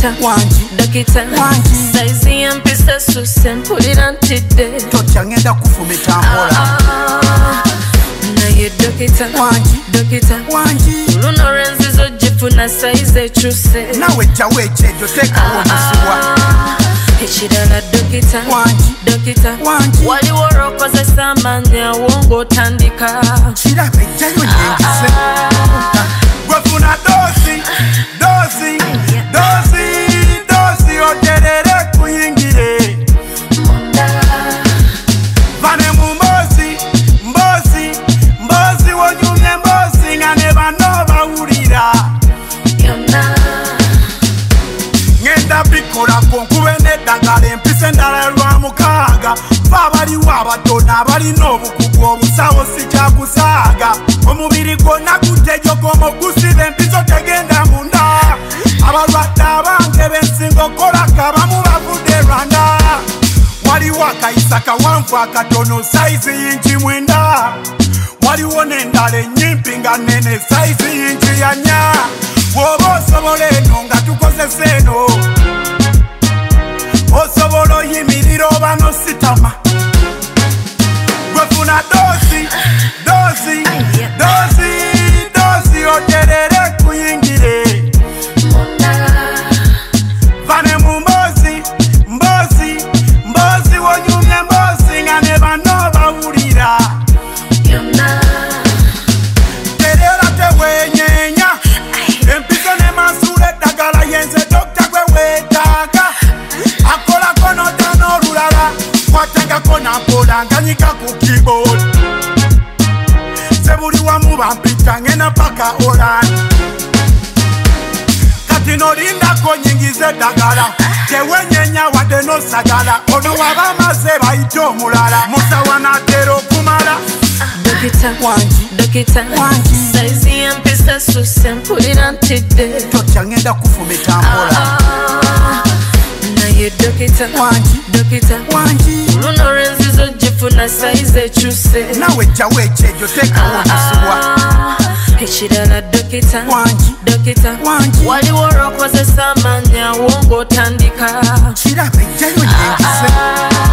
dokita saizi yampisa susse mpulira ntidde totya ngenda kufumita mpola naye dokita luno lwenzizo gifuna saizi ekyuse nawe jjawo ekyejo teekawo omusibwa ekirala dokita waliwo olw'okozesa amaanyi awo ng'otandika kiraba ejjayo nyengise gwefuna doozi oterere kuyingire vane mu mboozi wonyumye mboozi nga ne bano bawulira ngenda bikolako nkube n'eddagala empisa endala lwa mukaaga fa abaliwo abatono abalina obukugu obusawo sikyakusaaga omubiri gwonna gutejokomo gusiba empiso tegenda munda abalwadde abange bensinga okolaka abamu bavudde Rwanda waliwo akayisa kawanvu akatono saizi yingi 9 waliwo n'endala ennyimpi nga nene saizi yingi 4 bw'oba osobola eno nga tukozesa eno osobola oyimirira oba nositama gwefuna doozi oterere kuyingire vane mu mboozi wonyumye mboozi nga ne bano bawulira terera tewenyenya empiso ne masuula eddagala yenze dokita gwe weetaaga akolako n'otaana olulala kwatangako nampola nganyika ku keyboard sebuli wamu bampita ngenda paka Holland kati nolindako nyingiza eddagala tewenyenya wadde nosagala ono waba amaze bayite omulala musawa n'atera okumala dokita saizi yampisa susse mpulira ntidde totya ngenda kufumita mpola naye dokita luno lwenzizo gifuna saizi ekyuse nawe jjawo ekyejo teekawo omusibwa ekirala dokita waliwo olw'okozesa amaanyi awo ng'otandika kiraba ejjayo nyengise